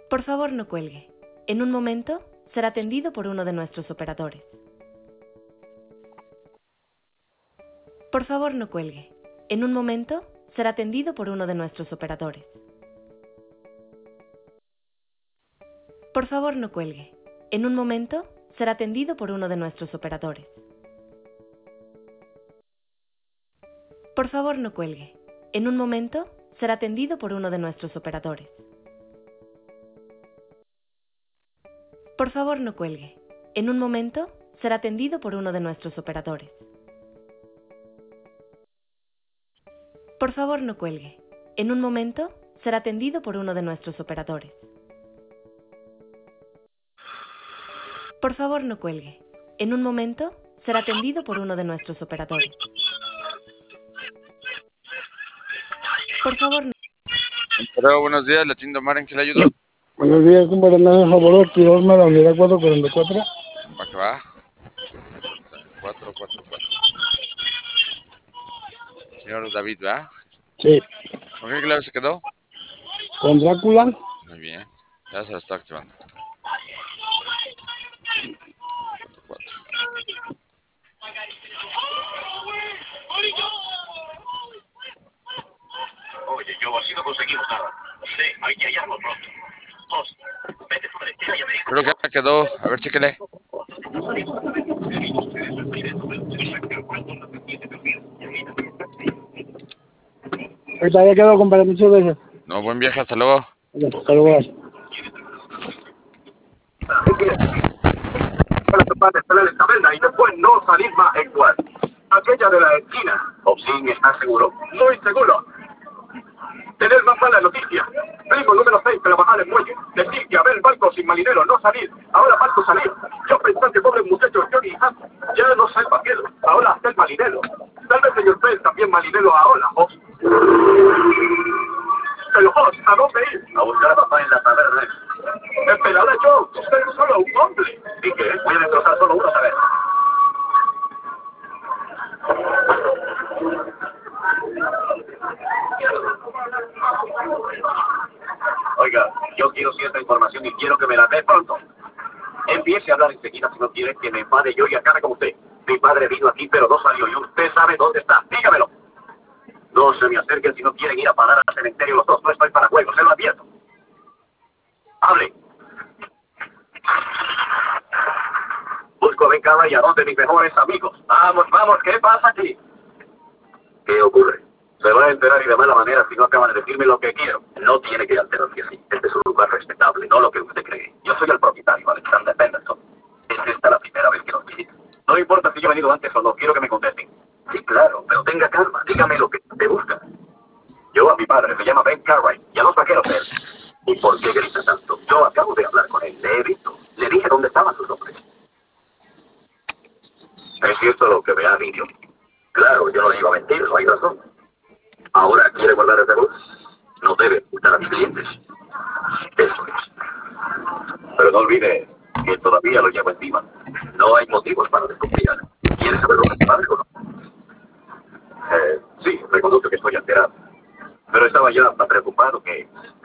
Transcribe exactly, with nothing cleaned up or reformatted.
Por favor, no cuelgue. En un momento, será atendido por uno de nuestros operadores. Por favor, no cuelgue. En un momento, será atendido por uno de nuestros operadores. Por favor, no cuelgue. En un momento, será atendido por uno de nuestros operadores. Por favor, no cuelgue. En un momento, será atendido por uno de nuestros operadores. Por favor, no cuelgue. En un momento, será atendido por uno de nuestros operadores. Por favor, no cuelgue. En un momento, será atendido por uno de nuestros operadores. Por favor, no cuelgue. En un momento, será atendido por uno de nuestros operadores. Por favor, no. Pero buenos días, la tienda Omar, ¿en qué le ayudo? Buenos días, compadre Hernández Jabolotti, Osma, la unidad cuatro cuarenta y cuatro. Va que va. cuatro cuatro cuatro. Señor David, ¿va? Sí. ¿Con qué clave se quedó? Con Drácula. Muy bien. Ya se la está activando. cuatro cuatro. Oye, yo así no conseguimos nada. Sí, hay que hallarlo pronto. Dos, vete por la esquina y averigua. Creo que ya quedó. A ver, chéquele. Ahorita ya quedó, compadre, muchas veces. No, buen viaje, hasta luego. Hasta luego. La taberna y después no salir más igual. Aquella de la esquina. Opsin, ¿estás seguro? Muy seguro. Tener más mala noticia. Primo número seis, trabajar en muelle. Decir que haber barco sin marinero, no salir. Ahora barco salir. Yo pensaba que pobre muchacho Johnny Hunt ya no sabe vaquero. Ahora hasta el marinero. Tal vez señor Pérez también marinero ahora, Hobbs. Pero Hobbs, ¿a dónde ir? A buscar a papá en la taberna. Espera, ahora yo, soy solo un hombre. ¿Y qué? Voy a destrozar solo uno, ¿sabes? Oiga, yo quiero cierta información y quiero que me la dé pronto. Empiece a hablar enseguida si no quiere que me enfade yo y acabe con usted. Mi padre vino aquí, pero no salió y usted sabe dónde está. Dígamelo. No se me acerquen si no quieren ir a parar al cementerio los dos. No estoy para juegos, se lo advierto. Hable. Busco a Ben Cava y a dos de mis mejores amigos. Vamos, vamos, ¿qué pasa aquí? ¿Qué ocurre? Se va a enterar y de mala manera si no acaba de decirme lo que quiero. No tiene que alterarse así. Este es un lugar respetable, no lo que usted cree. Yo soy el propietario, Alexander Pendelton. Es esta la primera vez que nos visita. No importa si yo he venido antes o no, quiero que me contesten. Sí, claro, pero tenga calma. Dígame lo que te busca. Yo a mi padre, se llama Ben Cartwright, y a los vaqueros de él. ¿Y por qué grita tanto? Yo acabo de hablar con él, le he visto. Le dije dónde estaban sus hombres. ¿Es cierto lo que me ha dicho? Claro, yo no le iba a mentir, no hay razón. ¿Ahora quiere guardar ese voz? No debe ocultar a mis clientes. Eso es. Pero no olvide que todavía lo llevo encima. No hay motivos para desconfiar. ¿Quiere saber lo que es padre o no? Eh, sí, reconozco que estoy alterado. Pero estaba ya tan preocupado que